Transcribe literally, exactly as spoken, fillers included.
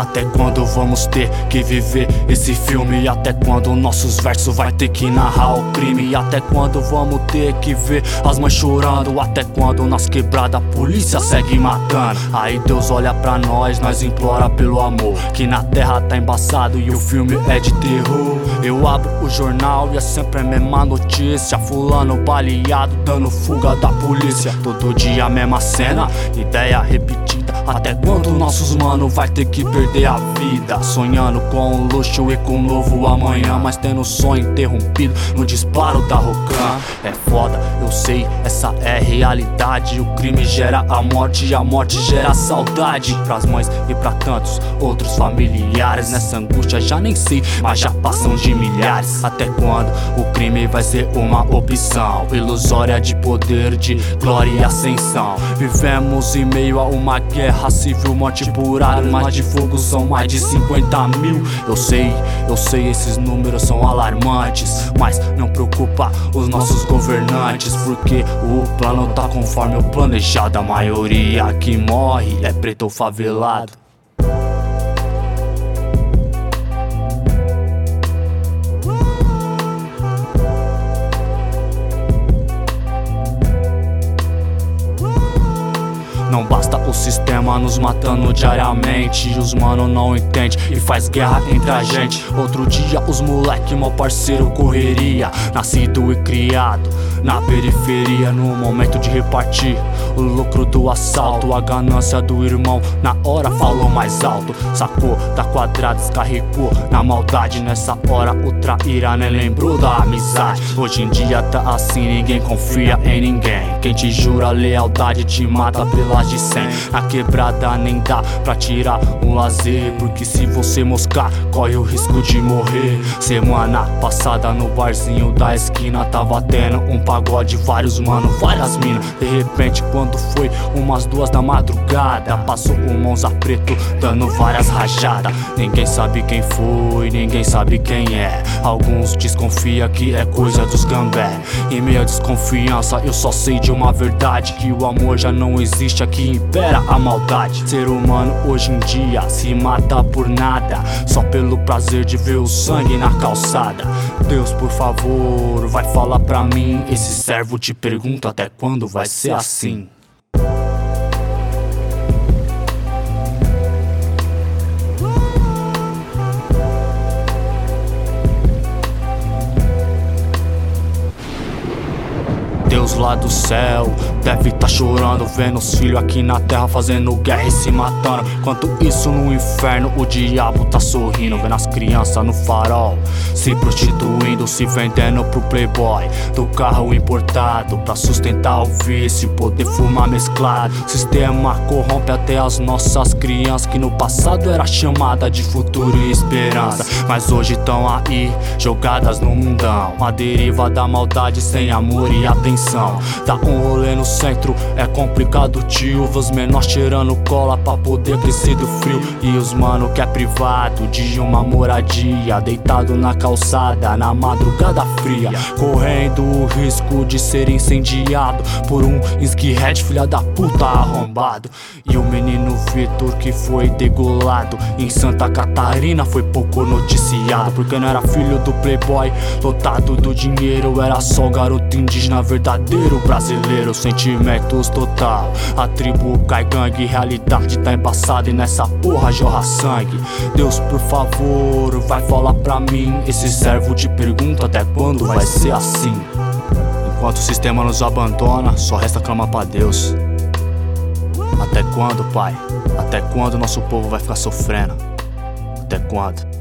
Até quando vamos ter que viver esse filme? Até quando nossos versos vai ter que narrar o crime? Até quando vamos ter que ver as mães chorando? Até quando nas quebradas a polícia segue matando? Aí Deus olha pra nós, nós implora pelo amor, que na terra tá embaçado e o filme é de terror. Eu abro o jornal e é sempre a mesma notícia: fulano baleado, dando fuga da polícia. Todo dia a mesma cena, ideia repetida. Até quando nossos mano vai ter que perder a vida? Sonhando com o luxo e com um novo amanhã, mas tendo o sonho interrompido no disparo da Rocan. É foda, eu sei, essa é a realidade. O crime gera a morte e a morte gera saudade pras mães e pra tantos outros familiares. Nessa angústia já nem sei, mas já passam de milhares. Até quando o crime vai ser uma opção ilusória de poder, de glória e ascensão? Vivemos em meio a uma guerra civil, morte por armas de fogo são mais de cinquenta mil. Eu sei, eu sei, esses números são alarmantes, mas não preocupa os nossos governantes, porque o plano tá conforme o planejado. A maioria que morre é preto ou favelado. Não basta o sistema nos matando diariamente, e os mano não entende e faz guerra entre a gente. Outro dia os moleque, meu parceiro, correria, nascido e criado na periferia. No momento de repartir o lucro do assalto, a ganância do irmão na hora falou mais alto. Sacou da quadrada, descarregou na maldade. Nessa hora o traíra nem lembrou da amizade. Hoje em dia tá assim, ninguém confia em ninguém. Quem te jura lealdade te mata pelas de cem. Na quebrada nem dá pra tirar um lazer, porque se você moscar, corre o risco de morrer. Semana passada no barzinho da esquina tava tendo um pagode, vários mano, várias minas. De repente quando foi umas duas da madrugada, passou um Monza preto dando várias rajadas. Ninguém sabe quem foi, ninguém sabe quem é. Alguns desconfiam que é coisa dos gambé. Em meio à desconfiança eu só sei de uma verdade, que o amor já não existe, aqui impera a maldade. Ser humano hoje em dia se mata por nada, só pelo prazer de ver o sangue na calçada. Deus, por favor, vai falar pra mim, esse servo te pergunta até quando vai ser assim. Deus lá do céu deve tá chorando, vendo os filhos aqui na terra fazendo guerra e se matando. Enquanto isso no inferno o diabo tá sorrindo, vendo as crianças no farol se prostituindo, se vendendo pro playboy do carro importado pra sustentar o vício, poder fumar mesclado. O sistema corrompe até as nossas crianças, que no passado era chamada de futuro e esperança, mas hoje tão aí jogadas no mundão, a deriva da maldade sem amor e atenção. Dá um rolê no centro, é complicado, tio. Os menores tirando cola pra poder crescer do frio, e os mano que é privado de uma moradia, deitado na calçada na madrugada fria, correndo o risco de ser incendiado por um skinhead filha da puta arrombado. E o menino Vitor que foi degolado em Santa Catarina foi pouco noticiado, porque não era filho do playboy lotado do dinheiro, era só garoto indígena verdadeiro brasileiro. Sentimentos total, a tribo cai gangue, realidade tá embaçada e nessa porra jorra sangue. Deus, por favor, vai falar pra mim, esse servo te pergunta até quando vai ser assim. Enquanto o sistema nos abandona, só resta clamar pra Deus. Até quando, pai? Até quando nosso povo vai ficar sofrendo? Até quando?